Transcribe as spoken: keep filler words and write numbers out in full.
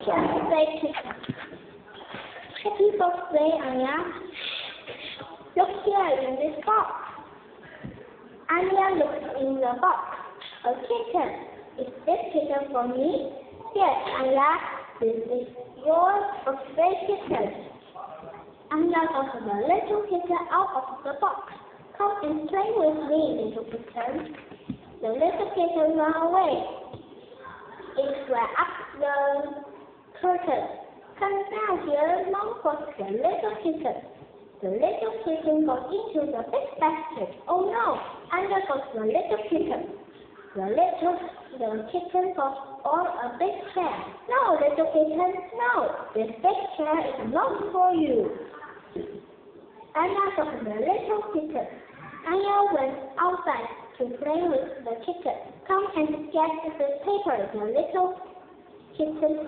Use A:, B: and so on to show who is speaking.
A: Birthday kitten. Happy birthday, Anya. Look here in this box. Anya looks in the box. A kitten. Is this kitten for me? Yes, Anya. This is your birthday kitten. Anya got the little kitten out of the box. Come and play with me, little kitten. The little kitten ran away. It ran up the curtain. Come down here, Mom got the little kitten. The little kitten got into the big basket. Oh no, Anya got the little kitten. The little the kitten got on a big chair. No, little kitten, no. This big chair is not for you. Anya got the little kitten. Anya went outside to play with the kitten. Come and get the paper, the little kitten